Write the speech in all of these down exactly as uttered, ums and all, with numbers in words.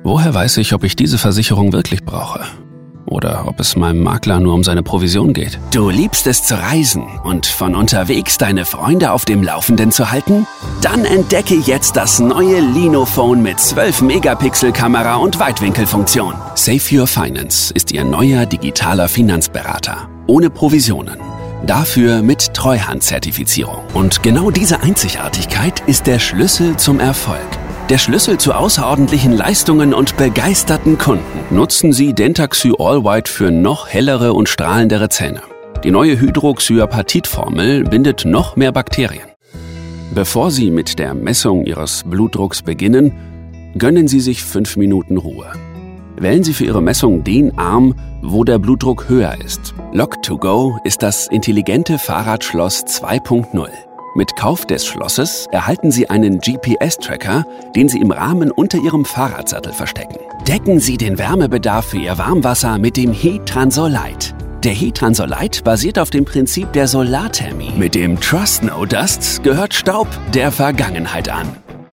Woher weiß ich, ob ich diese Versicherung wirklich brauche? Oder ob es meinem Makler nur um seine Provision geht? Du liebst es zu reisen und von unterwegs deine Freunde auf dem Laufenden zu halten? Dann entdecke jetzt das neue Linophone mit zwölf Megapixel Kamera und Weitwinkelfunktion. Save Your Finance ist Ihr neuer digitaler Finanzberater. Ohne Provisionen. Dafür mit Treuhandzertifizierung. Und genau diese Einzigartigkeit ist der Schlüssel zum Erfolg. Der Schlüssel zu außerordentlichen Leistungen und begeisterten Kunden. Nutzen Sie Dentaxy All White für noch hellere und strahlendere Zähne. Die neue Hydroxyapatitformel bindet noch mehr Bakterien. Bevor Sie mit der Messung Ihres Blutdrucks beginnen, gönnen Sie sich fünf Minuten Ruhe. Wählen Sie für Ihre Messung den Arm, wo der Blutdruck höher ist. Lock to Go ist das intelligente Fahrradschloss zwei Punkt null. Mit Kauf des Schlosses erhalten Sie einen G P S-Tracker, den Sie im Rahmen unter Ihrem Fahrradsattel verstecken. Decken Sie den Wärmebedarf für Ihr Warmwasser mit dem He-Transolite. Der He-Transolite basiert auf dem Prinzip der Solarthermie. Mit dem Trust No Dust gehört Staub der Vergangenheit an.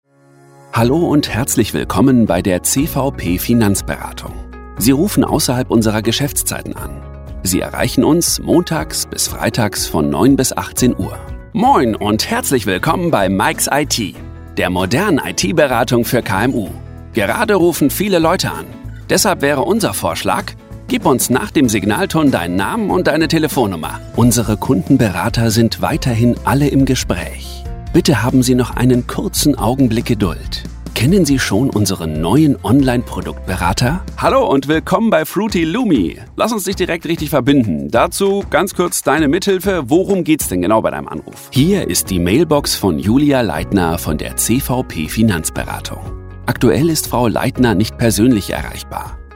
Hallo und herzlich willkommen bei der C V P Finanzberatung. Sie rufen außerhalb unserer Geschäftszeiten an. Sie erreichen uns montags bis freitags von neun bis achtzehn Uhr. Moin und herzlich willkommen bei Mike's I T, der modernen I T-Beratung für K M U. Gerade rufen viele Leute an. Deshalb wäre unser Vorschlag, gib uns nach dem Signalton deinen Namen und deine Telefonnummer. Unsere Kundenberater sind weiterhin alle im Gespräch. Bitte haben Sie noch einen kurzen Augenblick Geduld. Kennen Sie schon unseren neuen Online-Produktberater? Hallo und willkommen bei Fruity Lumi. Lass uns dich direkt richtig verbinden. Dazu ganz kurz deine Mithilfe. Worum geht's denn genau bei deinem Anruf? Hier ist die Mailbox von Julia Leitner von der C V P Finanzberatung. Aktuell ist Frau Leitner nicht persönlich erreichbar.